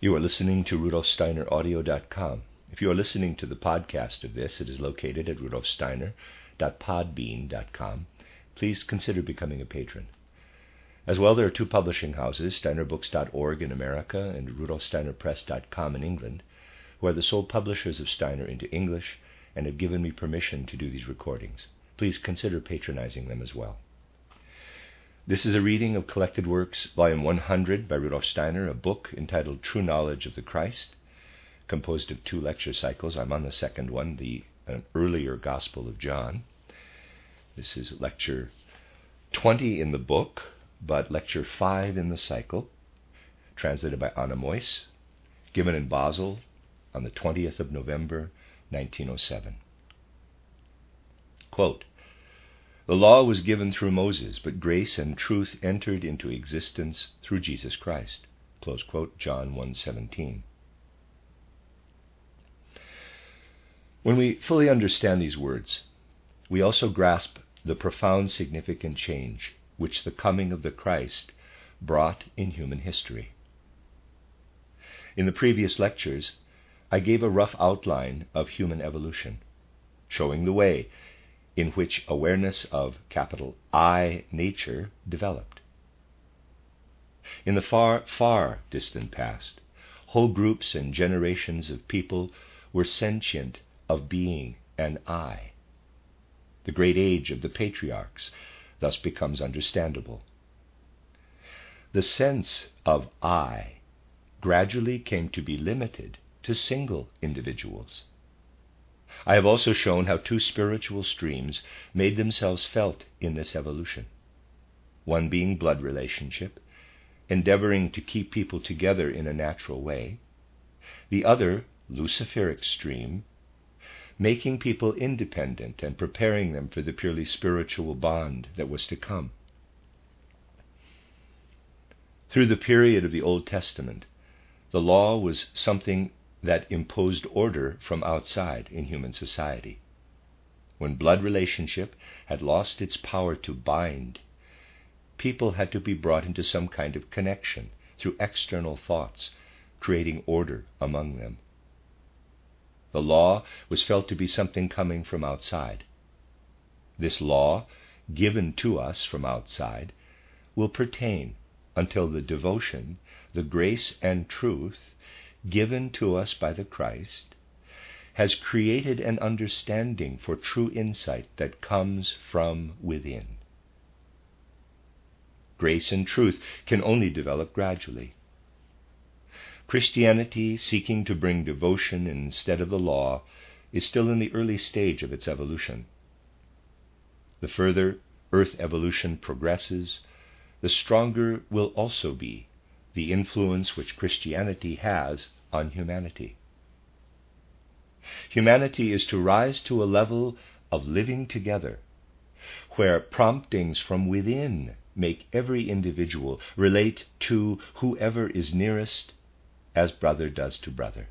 You are listening to rudolfsteineraudio.com. If you are listening to the podcast of this, it is located at rudolfsteiner.podbean.com. Please consider becoming a patron. As well, there are two publishing houses, steinerbooks.org in America and rudolfsteinerpress.com in England, who are the sole publishers of Steiner into English and have given me permission to do these recordings. Please consider patronizing them as well. This is a reading of Collected Works, Volume 100 by Rudolf Steiner, a book entitled True Knowledge of the Christ, composed of two lecture cycles. I'm on the second one, an earlier Gospel of John. This is lecture 20 in the book, but lecture 5 in the cycle, translated by Anna Moyse, given in Basel on the 20th of November, 1907. Quote, "The law was given through Moses, but grace and truth entered into existence through Jesus Christ." Close quote, John 1:17. When we fully understand these words, we also grasp the profound significant change which the coming of the Christ brought in human history. In the previous lectures, I gave a rough outline of human evolution, showing the way in which awareness of capital I nature developed. In the far, far distant past, whole groups and generations of people were sentient of being an I. The great age of the patriarchs thus becomes understandable. The sense of I gradually came to be limited to single individuals. I have also shown how two spiritual streams made themselves felt in this evolution, one being blood relationship, endeavoring to keep people together in a natural way, the other, Luciferic stream, making people independent and preparing them for the purely spiritual bond that was to come. Through the period of the Old Testament, the law was something that imposed order from outside in human society. When blood relationship had lost its power to bind, people had to be brought into some kind of connection through external thoughts, creating order among them. The law was felt to be something coming from outside. This law, given to us from outside, will pertain until the devotion, the grace and truth given to us by the Christ has created an understanding for true insight that comes from within. Grace and truth can only develop gradually. Christianity, seeking to bring devotion instead of the law, is still in the early stage of its evolution. The further earth evolution progresses, the stronger will also be the influence which Christianity has on humanity. Humanity is to rise to a level of living together where promptings from within make every individual relate to whoever is nearest as brother does to brother.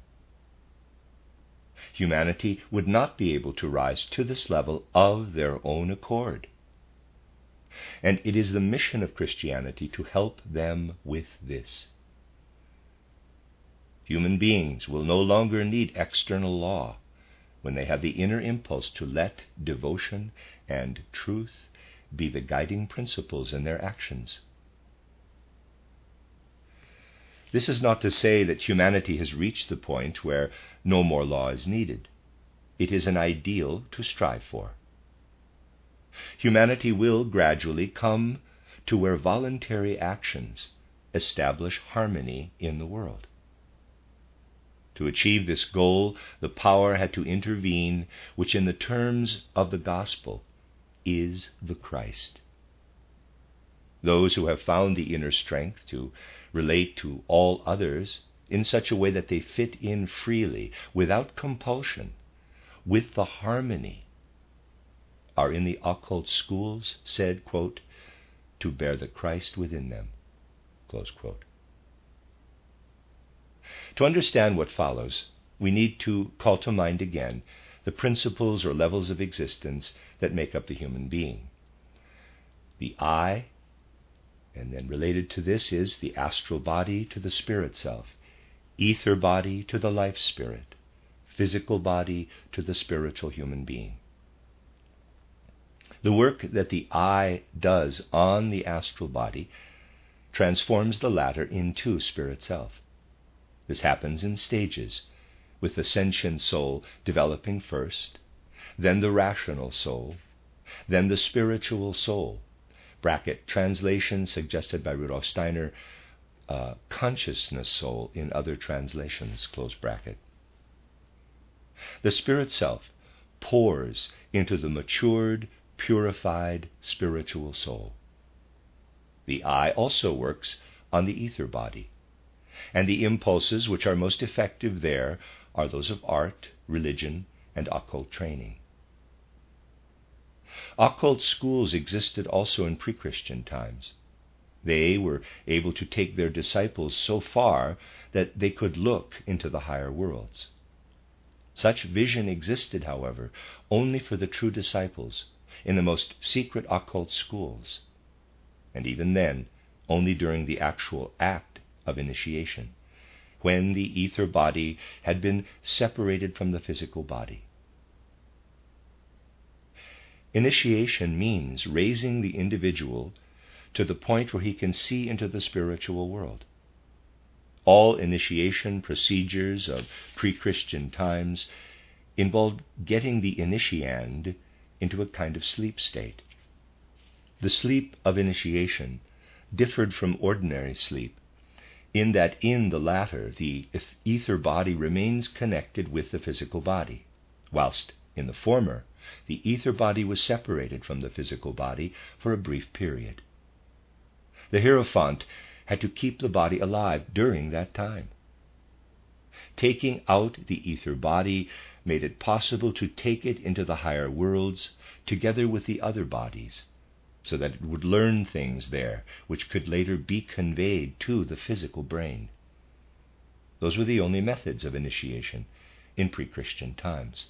Humanity would not be able to rise to this level of their own accord. And it is the mission of Christianity to help them with this. Human beings will no longer need external law when they have the inner impulse to let devotion and truth be the guiding principles in their actions. This is not to say that humanity has reached the point where no more law is needed. It is an ideal to strive for. Humanity will gradually come to where voluntary actions establish harmony in the world. To achieve this goal, the power had to intervene, which in the terms of the gospel is the Christ. Those who have found the inner strength to relate to all others in such a way that they fit in freely, without compulsion, with the harmony, are in the occult schools said, quote, to bear the Christ within them, close quote. To understand what follows, we need to call to mind again the principles or levels of existence that make up the human being. The I, and then related to this is the astral body to the spirit self, ether body to the life spirit, physical body to the spiritual human being. The work that the eye does on the astral body transforms the latter into spirit self. This happens in stages, with the sentient soul developing first, then the rational soul, then the spiritual soul. Bracket, translation suggested by Rudolf Steiner, consciousness soul in other translations, close bracket. The spirit self pours into the matured, purified spiritual soul. The eye also works on the ether body, and the impulses which are most effective there are those of art, religion, and occult training. Occult schools existed also in pre-Christian times. They were able to take their disciples so far that they could look into the higher worlds. Such vision existed, however, only for the true disciples in the most secret occult schools, and even then only during the actual act of initiation, when the ether body had been separated from the physical body. Initiation means raising the individual to the point where he can see into the spiritual world. All initiation procedures of pre-Christian times involved getting the initiand into a kind of sleep state. The sleep of initiation differed from ordinary sleep in that in the latter the ether body remains connected with the physical body, whilst in the former the ether body was separated from the physical body for a brief period. The Hierophant had to keep the body alive during that time. Taking out the ether body made it possible to take it into the higher worlds together with the other bodies, so that it would learn things there which could later be conveyed to the physical brain. Those were the only methods of initiation in pre-Christian times.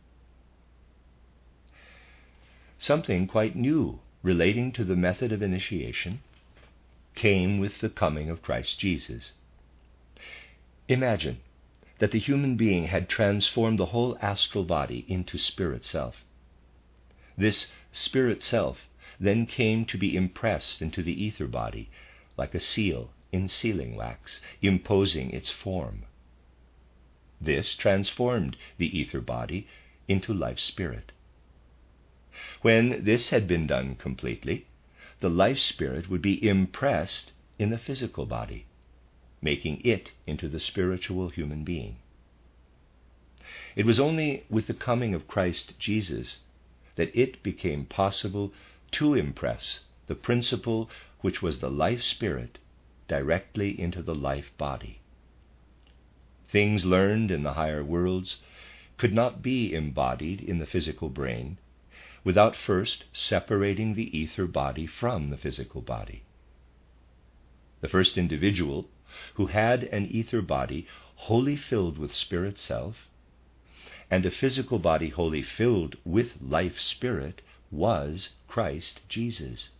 Something quite new relating to the method of initiation came with the coming of Christ Jesus. Imagine that the human being had transformed the whole astral body into spirit self. This spirit self then came to be impressed into the ether body like a seal in sealing wax, imposing its form. This transformed the ether body into life spirit. When this had been done completely, the life spirit would be impressed in the physical body, making it into the spiritual human being. It was only with the coming of Christ Jesus that it became possible to impress the principle which was the life spirit directly into the life body. Things learned in the higher worlds could not be embodied in the physical brain without first separating the ether body from the physical body. The first individual who had an ether body wholly filled with spirit self and a physical body wholly filled with life spirit was Christ Jesus.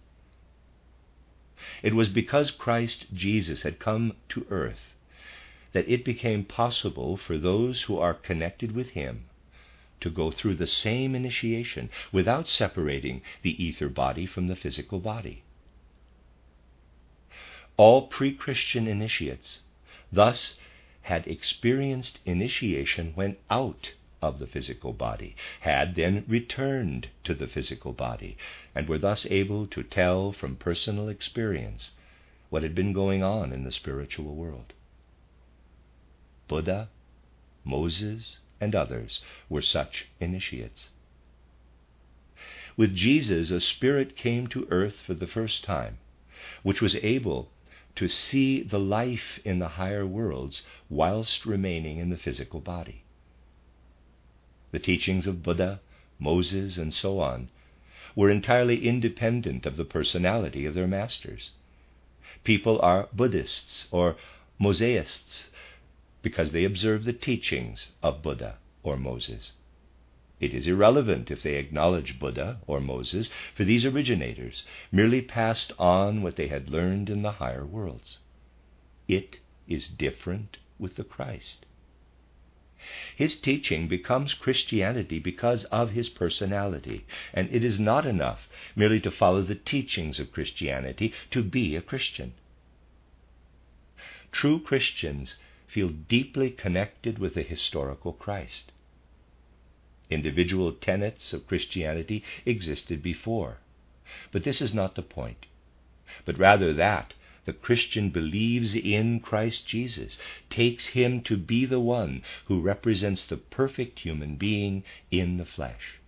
It was because Christ Jesus had come to earth that it became possible for those who are connected with him to go through the same initiation without separating the ether body from the physical body. All pre-Christian initiates thus had experienced initiation when out of the physical body, had then returned to the physical body, and were thus able to tell from personal experience what had been going on in the spiritual world. Buddha, Moses, and others were such initiates. With Jesus, a spirit came to earth for the first time, which was able to see the life in the higher worlds whilst remaining in the physical body. The teachings of Buddha, Moses, and so on were entirely independent of the personality of their masters. People are Buddhists or Mosaists because they observe the teachings of Buddha or Moses. It is irrelevant if they acknowledge Buddha or Moses, for these originators merely passed on what they had learned in the higher worlds. It is different with the Christ. His teaching becomes Christianity because of his personality, and it is not enough merely to follow the teachings of Christianity to be a Christian. True Christians feel deeply connected with the historical Christ. Individual tenets of Christianity existed before, but this is not the point, but rather that the Christian believes in Christ Jesus, takes him to be the one who represents the perfect human being in the flesh.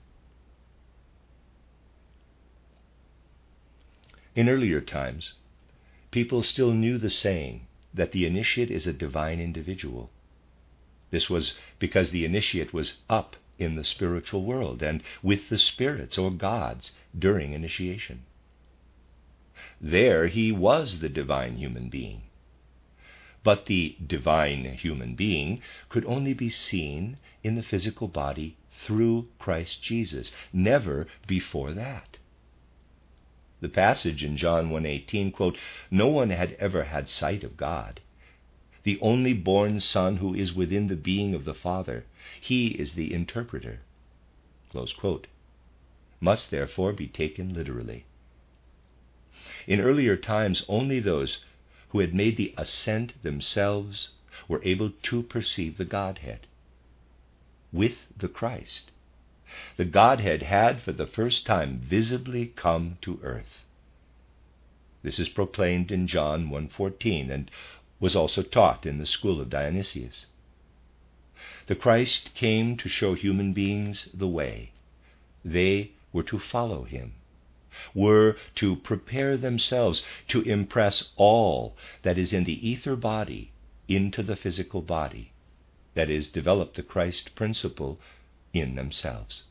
In earlier times, people still knew the saying that the initiate is a divine individual. This was because the initiate was up in the spiritual world and with the spirits or gods during initiation. There he was the divine human being. But the divine human being could only be seen in the physical body through Christ Jesus, never before that. The passage in John 1:18, quote, "No one had ever had sight of God. The only born Son who is within the being of the Father, he is the interpreter," close quote, must therefore be taken literally. In earlier times, only those who had made the ascent themselves were able to perceive the Godhead. With the Christ, the Godhead had for the first time visibly come to earth. This is proclaimed in John 1:14 and was also taught in the school of Dionysius. The Christ came to show human beings the way. They were to follow him, were to prepare themselves to impress all that is in the ether body into the physical body, that is, develop the Christ principle in themselves.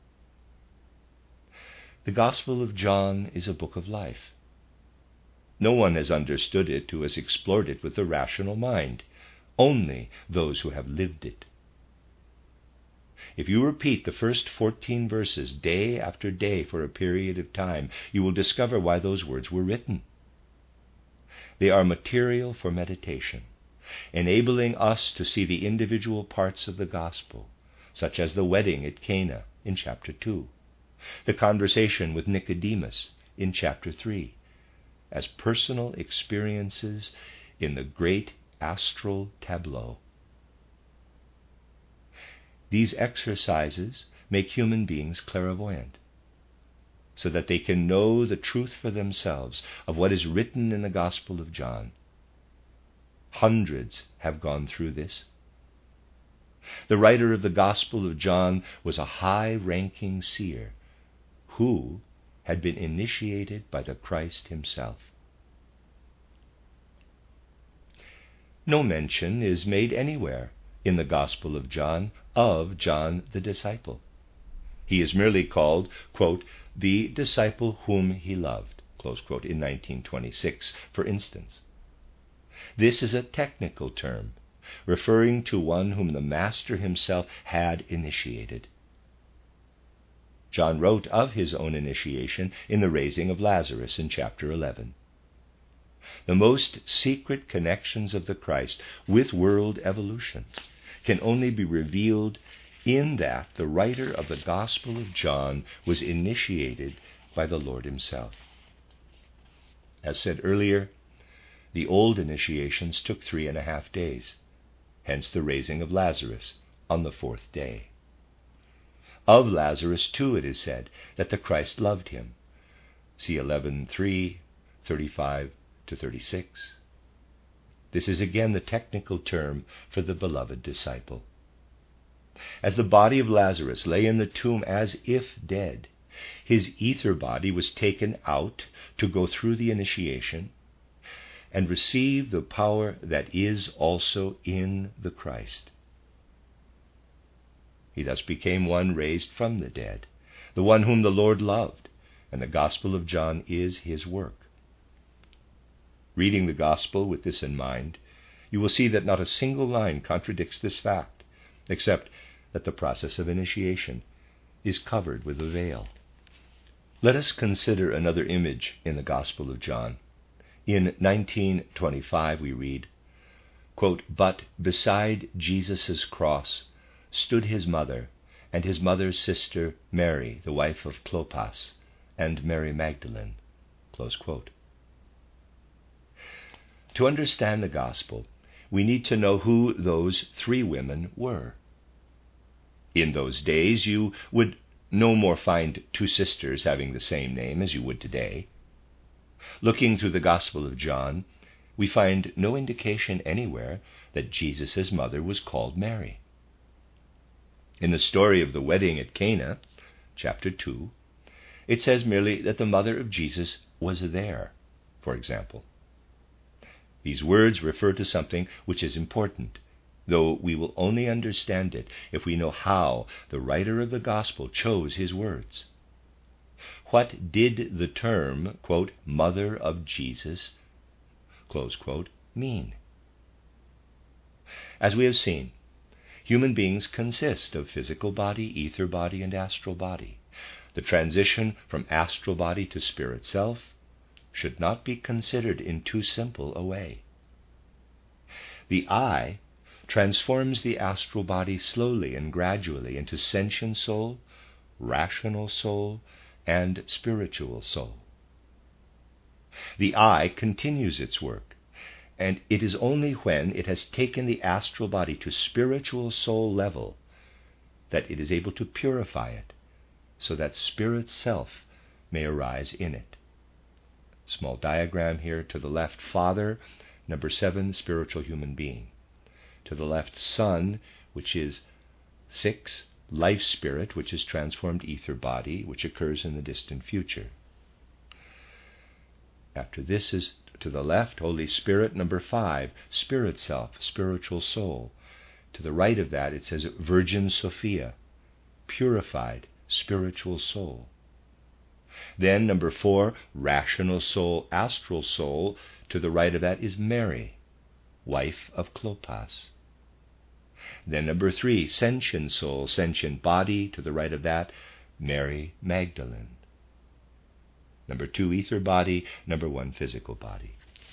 The Gospel of John is a book of life. No one has understood it who has explored it with the rational mind, only those who have lived it. If you repeat the first 14 verses day after day for a period of time, you will discover why those words were written. They are material for meditation, enabling us to see the individual parts of the gospel, such as the wedding at Cana in chapter 2, the conversation with Nicodemus in chapter 3, as personal experiences in the great astral tableau. These exercises make human beings clairvoyant, so that they can know the truth for themselves of what is written in the Gospel of John. Hundreds have gone through this. The writer of the Gospel of John was a high-ranking seer who had been initiated by the Christ himself. No mention is made anywhere in the Gospel of John the disciple. He is merely called, quote, "the disciple whom he loved," close quote, in 1926, for instance. This is a technical term, referring to one whom the Master himself had initiated. John wrote of his own initiation in the raising of Lazarus in chapter 11. The most secret connections of the Christ with world evolution can only be revealed in that the writer of the Gospel of John was initiated by the Lord himself. As said earlier, the old initiations took 3.5 days, hence the raising of Lazarus on the 4th day. Of Lazarus, too, it is said that the Christ loved him. See 11:3, 35-36. This is again the technical term for the beloved disciple. As the body of Lazarus lay in the tomb as if dead, his ether body was taken out to go through the initiation and receive the power that is also in the Christ. He thus became one raised from the dead, the one whom the Lord loved, and the Gospel of John is his work. Reading the Gospel with this in mind, you will see that not a single line contradicts this fact, except that the process of initiation is covered with a veil. Let us consider another image in the Gospel of John. In 19:25 we read, quote, "But beside Jesus' cross stood his mother, and his mother's sister Mary, the wife of Clopas, and Mary Magdalene." Close quote. To understand the gospel, we need to know who those three women were. In those days, you would no more find two sisters having the same name as you would today. Looking through the Gospel of John, we find no indication anywhere that Jesus' mother was called Mary. In the story of the wedding at Cana, chapter 2, it says merely that the mother of Jesus was there, for example. These words refer to something which is important, though we will only understand it if we know how the writer of the Gospel chose his words. What did the term, quote, "mother of Jesus," close quote, mean? As we have seen, human beings consist of physical body, ether body, and astral body. The transition from astral body to spirit self should not be considered in too simple a way. The I transforms the astral body slowly and gradually into sentient soul, rational soul, and spiritual soul. The I continues its work, and it is only when it has taken the astral body to spiritual soul level that it is able to purify it, so that spirit self may arise in it. Small diagram here: to the left, Father, number 7, spiritual human being. To the left, Son, which is 6, life spirit, which is transformed ether body, which occurs in the distant future. After this is, to the left, Holy Spirit, number 5, spirit self, spiritual soul. To the right of that, it says Virgin Sophia, purified spiritual soul. Then number 4, rational soul, astral soul. To the right of that is Mary, wife of Clopas. Then number 3, sentient soul, sentient body. To the right of that, Mary Magdalene. Number 2, ether body. Number 1, physical body.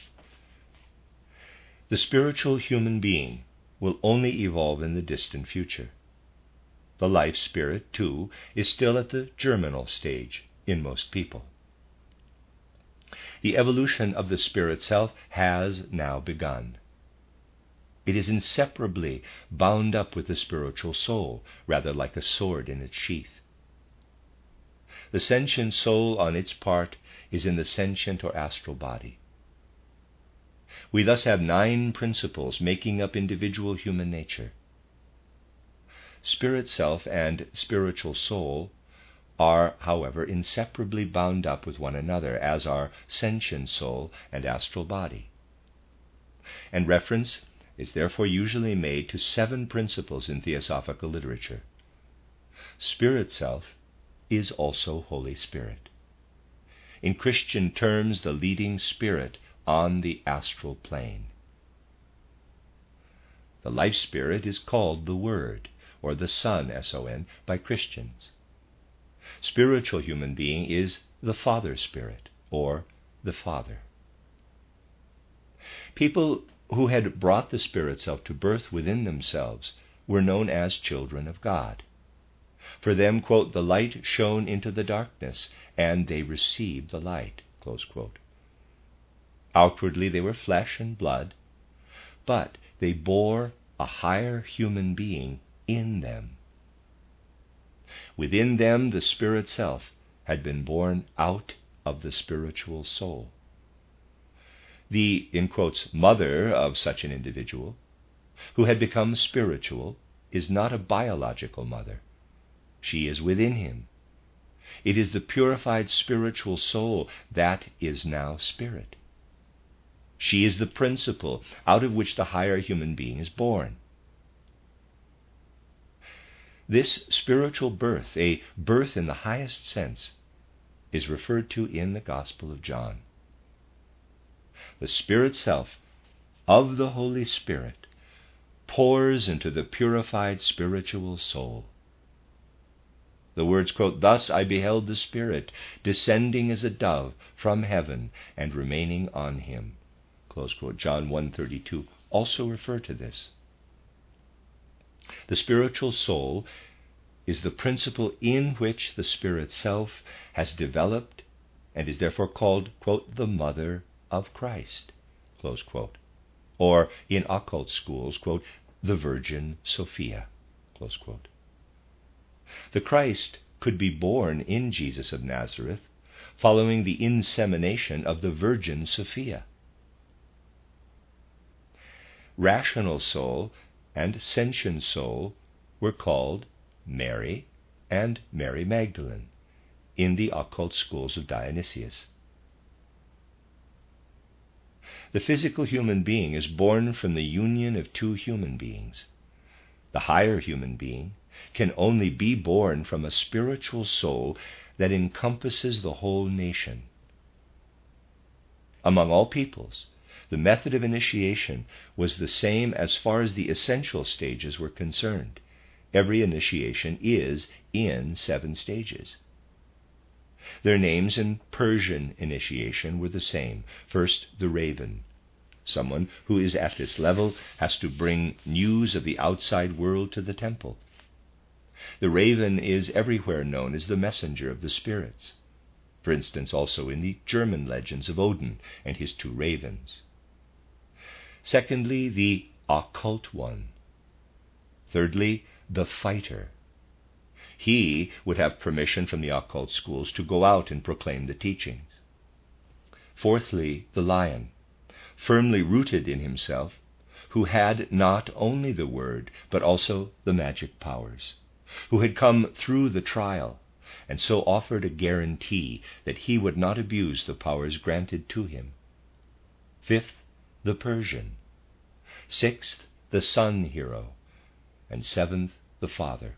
The spiritual human being will only evolve in the distant future. The life spirit, too, is still at the germinal stage in most people. The evolution of the spirit self has now begun. It is inseparably bound up with the spiritual soul, rather like a sword in its sheath. The sentient soul, on its part, is in the sentient or astral body. We thus have 9 principles making up individual human nature. Spirit self and spiritual soul are, however, inseparably bound up with one another, as are sentient soul and astral body. And reference is therefore usually made to 7 principles in theosophical literature. Spirit self is also Holy Spirit. In Christian terms, the leading spirit on the astral plane. The life spirit is called the Word, or the Son, S-O-N, by Christians. Spiritual human being is the Father Spirit, or the Father. People who had brought the spirit self to birth within themselves were known as children of God. For them, quote, "the light shone into the darkness, and they received the light," close quote. Outwardly they were flesh and blood, but they bore a higher human being in them. Within them, the spirit self had been born out of the spiritual soul. The, in quotes, mother of such an individual, who had become spiritual, is not a biological mother. She is within him. It is the purified spiritual soul that is now spirit. She is the principle out of which the higher human being is born. This spiritual birth, a birth in the highest sense, is referred to in the Gospel of John. The spirit self of the Holy Spirit pours into the purified spiritual soul. The words, quote, "Thus I beheld the Spirit descending as a dove from heaven and remaining on him," close quote, John 1:32, also refer to this. The spiritual soul is the principle in which the Spirit self has developed and is therefore called, quote, the mother of Christ, close quote. Or in occult schools, quote, the Virgin Sophia, close quote. The Christ could be born in Jesus of Nazareth following the insemination of the Virgin Sophia. Rational soul and sentient soul were called Mary and Mary Magdalene in the occult schools of Dionysius. The physical human being is born from the union of two human beings. The higher human being can only be born from a spiritual soul that encompasses the whole nation. Among all peoples, the method of initiation was the same as far as the essential stages were concerned. Every initiation is in 7 stages. Their names in Persian initiation were the same. First, the raven. Someone who is at this level has to bring news of the outside world to the temple. The raven is everywhere known as the messenger of the spirits. For instance, also in the German legends of Odin and his 2 ravens. Secondly, the occult one. Thirdly, the fighter. He would have permission from the occult schools to go out and proclaim the teachings. Fourthly, the lion, firmly rooted in himself, who had not only the word, but also the magic powers, who had come through the trial, and so offered a guarantee that he would not abuse the powers granted to him. Fifth, the Persian. Sixth, the sun hero. And seventh, the father.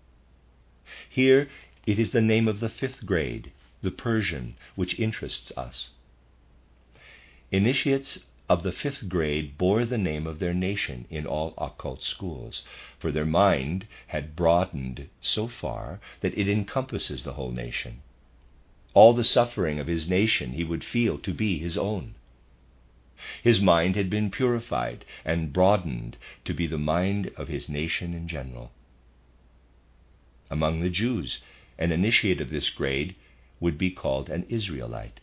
Here it is the name of the 5th grade, the Persian, which interests us. Initiates of the 5th grade bore the name of their nation in all occult schools, for their mind had broadened so far that it encompasses the whole nation. All the suffering of his nation he would feel to be his own. His mind had been purified and broadened to be the mind of his nation in general. Among the Jews, an initiate of this grade would be called an Israelite.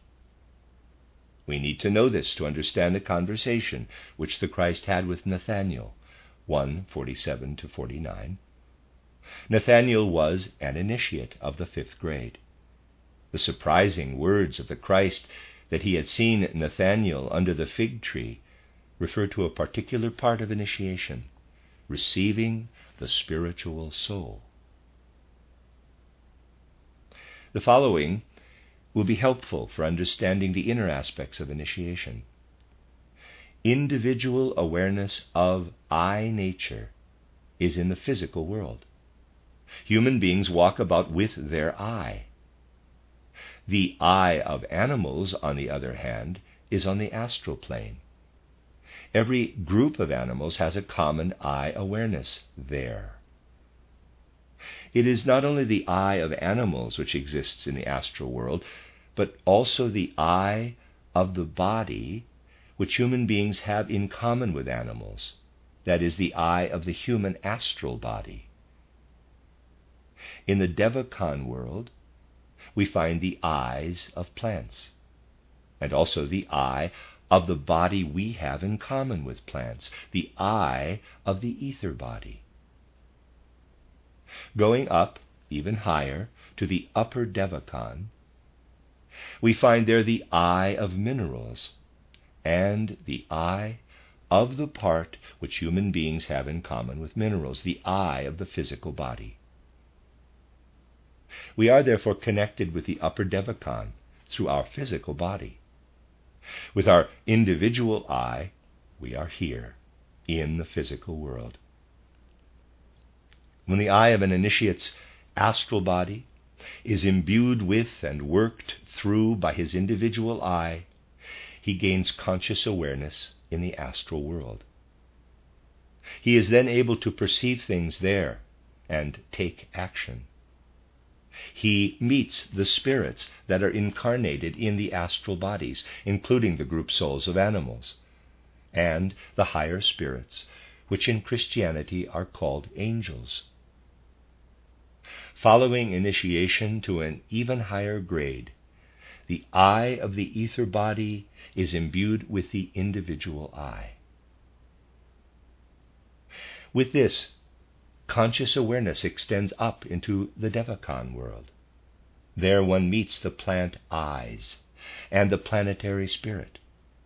We need to know this to understand the conversation which the Christ had with Nathanael, 1:47-49. Nathanael was an initiate of the 5th grade. The surprising words of the Christ that he had seen Nathanael under the fig tree refer to a particular part of initiation, receiving the spiritual soul. The following will be helpful for understanding the inner aspects of initiation. Individual awareness of I nature is in the physical world. Human beings walk about with their I. The I of animals, on the other hand, is on the astral plane. Every group of animals has a common I awareness there. It is not only the I of animals which exists in the astral world, but also the I of the body which human beings have in common with animals, that is, the I of the human astral body. In the Devachan world, we find the eyes of plants, and also the I of the body we have in common with plants, the I of the ether body. Going up even higher to the upper Devachan, we find there the I of minerals and the I of the part which human beings have in common with minerals, the I of the physical body. We are therefore connected with the upper Devachan through our physical body. With our individual I, we are here in the physical world. When the I of an initiate's astral body is imbued with and worked through by his individual I, he gains conscious awareness in the astral world. He is then able to perceive things there and take action. He meets the spirits that are incarnated in the astral bodies, including the group souls of animals, and the higher spirits, which in Christianity are called angels. Following initiation to an even higher grade, the I of the ether body is imbued with the individual I. With this, conscious awareness extends up into the Devachan world. There one meets the plant eyes and the planetary spirit.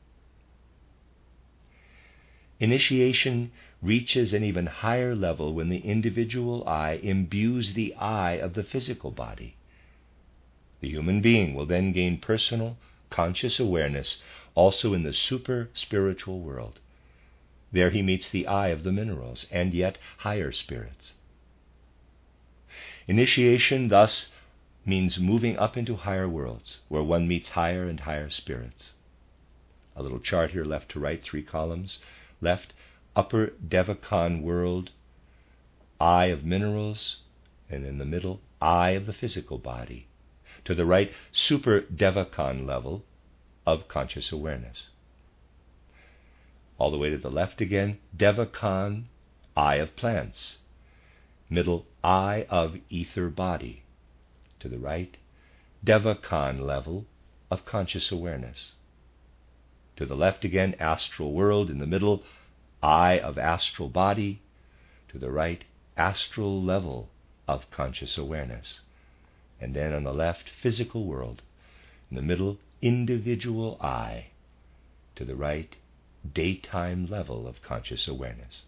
Initiation reaches an even higher level when the individual I imbues the I of the physical body. The human being will then gain personal, conscious awareness also in the super-spiritual world. There he meets the I of the minerals and yet higher spirits. Initiation thus means moving up into higher worlds, where one meets higher and higher spirits. A little chart here, left to right, 3 columns. Left, upper Devachan world, I of minerals, and in the middle, I of the physical body. To the right, super Devachan level of conscious awareness. All the way to the left again, Devachan, I of plants. Middle, I of ether body. To the right, Devachan level of conscious awareness. To the left again, astral world. In the middle, I of astral body. To the right, astral level of conscious awareness. And then on the left, physical world. In the middle, individual I. To the right, daytime level of conscious awareness.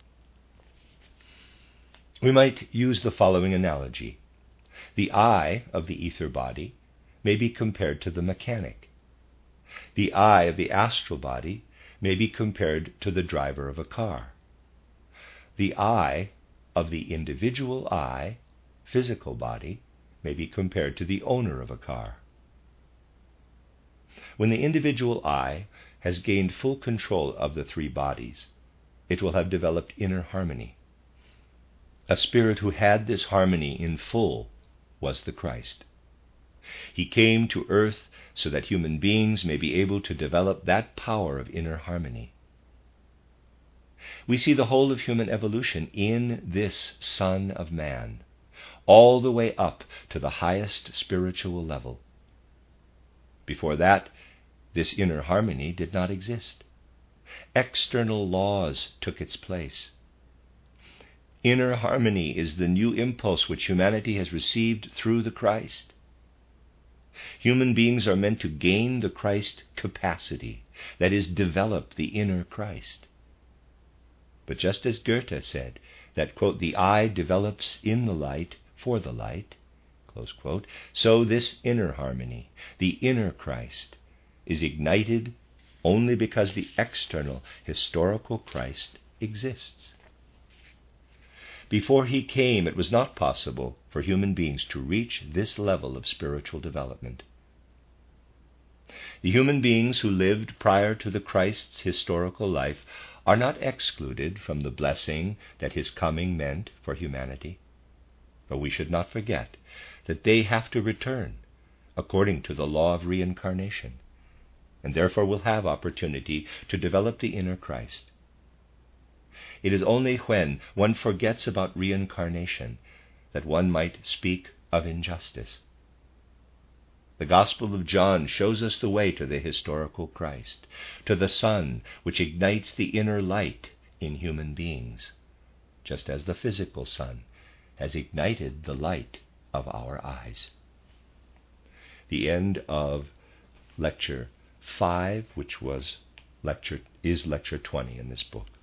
We might use the following analogy. The I of the ether body may be compared to the mechanic. The I of the astral body may be compared to the driver of a car. The I of the individual I, physical body, may be compared to the owner of a car. When the individual I has gained full control of the 3 bodies, it will have developed inner harmony. A spirit who had this harmony in full was the Christ. He came to earth so that human beings may be able to develop that power of inner harmony. We see the whole of human evolution in this Son of Man, all the way up to the highest spiritual level. Before that, this inner harmony did not exist. External laws took its place. Inner harmony is the new impulse which humanity has received through the Christ. Human beings are meant to gain the Christ capacity, that is, develop the inner Christ. But just as Goethe said that, quote, the I develops in the light for the light, close quote, so this inner harmony, the inner Christ, is ignited only because the external historical Christ exists. Before he came, it was not possible for human beings to reach this level of spiritual development. The human beings who lived prior to the Christ's historical life are not excluded from the blessing that his coming meant for humanity. But we should not forget that they have to return according to the law of reincarnation, and therefore will have opportunity to develop the inner Christ. It is only when one forgets about reincarnation that one might speak of injustice. The Gospel of John shows us the way to the historical Christ, to the sun which ignites the inner light in human beings, just as the physical sun has ignited the light of our eyes. The end of Lecture 5, which is Lecture 20 in this book.